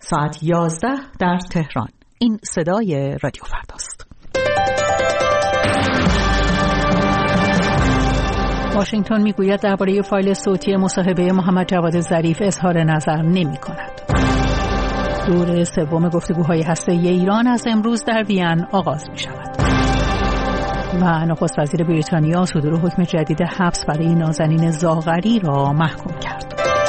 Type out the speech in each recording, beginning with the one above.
ساعت 11 در تهران. این صدای رادیو فرداست. واشنگتن میگوید درباره فایل صوتی مصاحبه محمد جواد ظریف اظهار نظر نمی کند. دور سوم گفتگوهای هسته‌ای ایران از امروز در وین آغاز می شود. و نخست وزیر بریتانیا صدور حکم جدید حبس برای نازنین زاغری را محکوم کرد.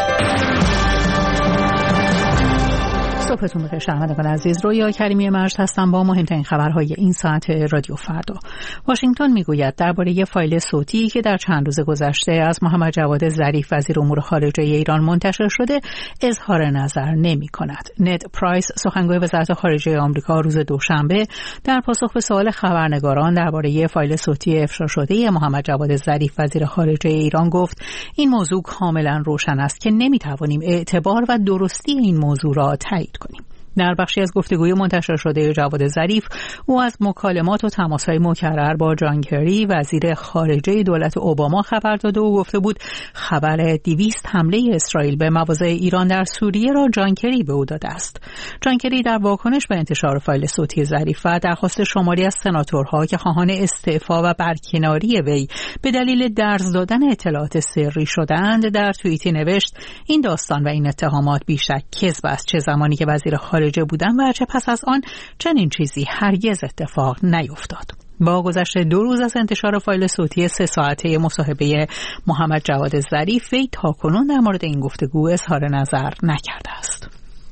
صبحتون بخیر شنوندگان عزیز، رویا کریمی مجد هستم با مهمترین خبرهای این ساعت رادیو فردا. واشنگتن میگوید درباره فایل صوتی که در چند روز گذشته از محمد جواد ظریف وزیر امور خارجه ایران منتشر شده اظهار نظر نمی کند. نed پرایس سخنگوی وزارت خارجه آمریکا روز دوشنبه در پاسخ به سوال خبرنگاران درباره فایل صوتی افشا شده محمد جواد ظریف وزیر خارجه ایران گفت این موضوع کاملا روشن است که نمی توانیم اعتبار و درستی این موضوع را تایید کنیم. در بخشی از گفتگوی منتشر شده جواد ظریف او از مکالمات و تماس‌های مکرر با جان کری وزیر خارجه دولت اوباما خبر داده و گفته بود خبر 200 حمله اسرائیل به مواضع ایران در سوریه را جان کری به او داده است. جان کری در واکنش به انتشار فایل صوتی ظریف و درخواست شماری از سناتورها که خواهان استعفا و برکناری وی به دلیل درز دادن اطلاعات سری شدند در توییتی نوشت این داستان و این اتهامات بیشک کذب است، چه زمانی که وزیر خارجه بودن و چه پس از آن چنین چیزی هرگز اتفاق نیفتاد. با گذشت 2 روز از انتشار فایل صوتی 3 ساعته مصاحبه محمد جواد ظریف وی تاکنون در مورد این گفتگو اظهار نظر نکرده است.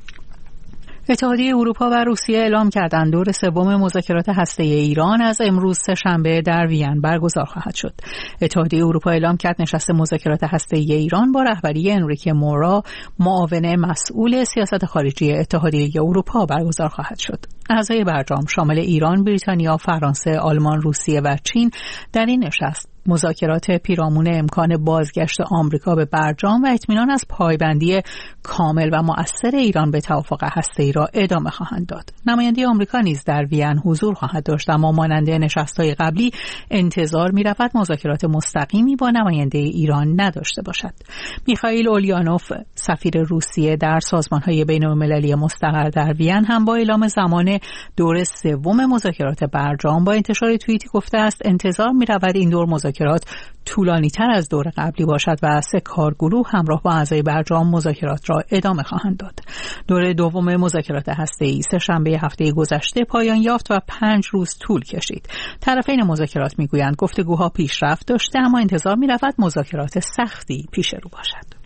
اتحادیه اروپا و روسیه اعلام کردند دور سوم مذاکرات هسته‌ای ایران از امروز سه‌شنبه در وین برگزار خواهد شد. اتحادیه اروپا اعلام کرد نشست مذاکرات هسته‌ای ایران با رهبری انریکه مورا، معاون مسئول سیاست خارجی اتحادیه اروپا برگزار خواهد شد. اعضای برجام شامل ایران، بریتانیا، فرانسه، آلمان، روسیه و چین در این نشست مذاکرات پیرامون امکان بازگشت آمریکا به برجام و اطمینان از پایبندی کامل و مؤثر ایران به توافق هسته‌ای را ادامه خواهند داد. نماینده آمریکا نیز در وین حضور خواهد داشت، اما مانند نشست‌های قبلی انتظار می‌رود مذاکرات مستقیمی با نماینده ایران نداشته باشد. میخائیل اولیانوف سفیر روسیه در سازمان‌های بین‌المللی مستقر در وین هم با اعلام زمان دور سوم مذاکرات برجام با انتشار توییتی گفته است انتظار می‌رود این دور مذاکرات طولانی‌تر از دور قبلی باشد و 3 کارگروه همراه با اعضای برجام مذاکرات را ادامه خواهند داد. دور دوم مذاکرات هسته‌ای سه‌شنبه هفته گذشته پایان یافت و 5 روز طول کشید. طرفین مذاکرات می‌گویند گفتگوها پیشرفت داشته اما انتظار می‌رود مذاکرات سختی پیش رو باشد.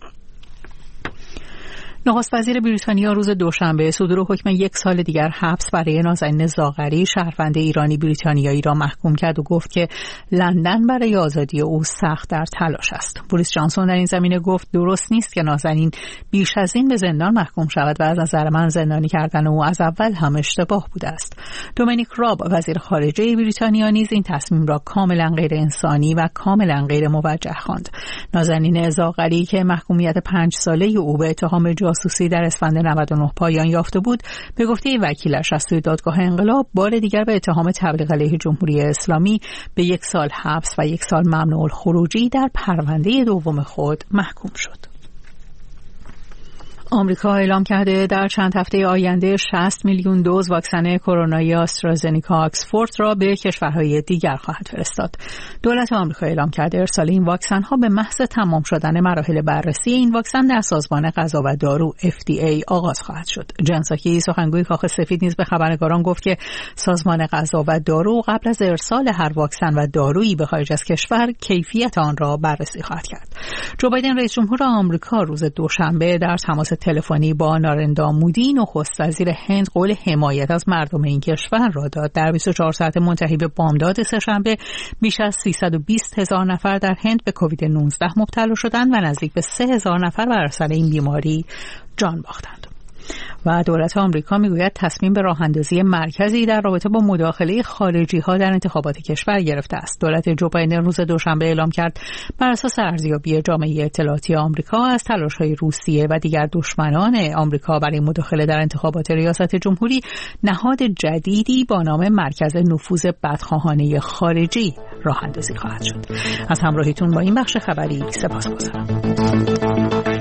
نخست وزیر بریتانیا روز دوشنبه صدور حکم 1 سال دیگر حبس برای نازنین زاغری شهروند ایرانی بریتانیایی را محکوم کرد و گفت که لندن برای آزادی او سخت در تلاش است. بوریس جانسون در این زمینه گفت درست نیست که نازنین بیش از این به زندان محکوم شود و از نظر من زندانی کردن او از اول هم اشتباه بوده است. دومینیک راب وزیر خارجه بریتانیا نیز این تصمیم را کاملا غیر انسانی و کاملا غیر موجه خواند. نازنین زاغری که محکومیت 5 ساله او به اتهام جاسوسی در اسفند 99 پایان یافته بود، به گفته وکیلش از سوی دادگاه انقلاب بار دیگر به اتهام تبلیغ علیه جمهوری اسلامی به 1 سال حبس و 1 سال ممنوع الخروجی در پرونده دوم خود محکوم شد. آمریکا اعلام کرده در چند هفته آینده 60 میلیون دوز واکسن کرونایی آسترازنیکا آکسفورد را به کشورهای دیگر خواهد فرستاد. دولت آمریکا اعلام کرده ارسال این واکسن ها به محض تمام شدن مراحل بررسی این واکسن در سازمان غذا و دارو FDA آغاز خواهد شد. جن ساکی سخنگوی کاخ سفید نیز به خبرنگاران گفت که سازمان غذا و دارو قبل از ارسال هر واکسن و دارویی به خارج از کشور کیفیت آن را بررسی خواهد کرد. جو بایدن رئیس جمهور آمریکا روز دوشنبه در تماس تلفنی با نارندا مودی نخست وزیر هند قول حمایت از مردم این کشور را داد. در 24 ساعت منتهی به بامداد سه‌شنبه بیش از 320,000 نفر در هند به کووید 19 مبتلا شدند و نزدیک به 3,000 نفر بر اثر این بیماری جان باختند. و دولت آمریکا میگوید تصمیم به راه اندازی مرکزی در رابطه با مداخله خارجی ها در انتخابات کشور گرفته است. دولت جو بایدن روز دوشنبه اعلام کرد بر اساس ارزیابی جامعه اطلاعاتی آمریکا از تلاش‌های روسیه و دیگر دشمنان آمریکا برای مداخله در انتخابات ریاست جمهوری نهاد جدیدی با نام مرکز نفوذ بدخواهانه خارجی راه اندازی خواهد شد. از همراهیتون با این بخش خبری سپاسگزارم.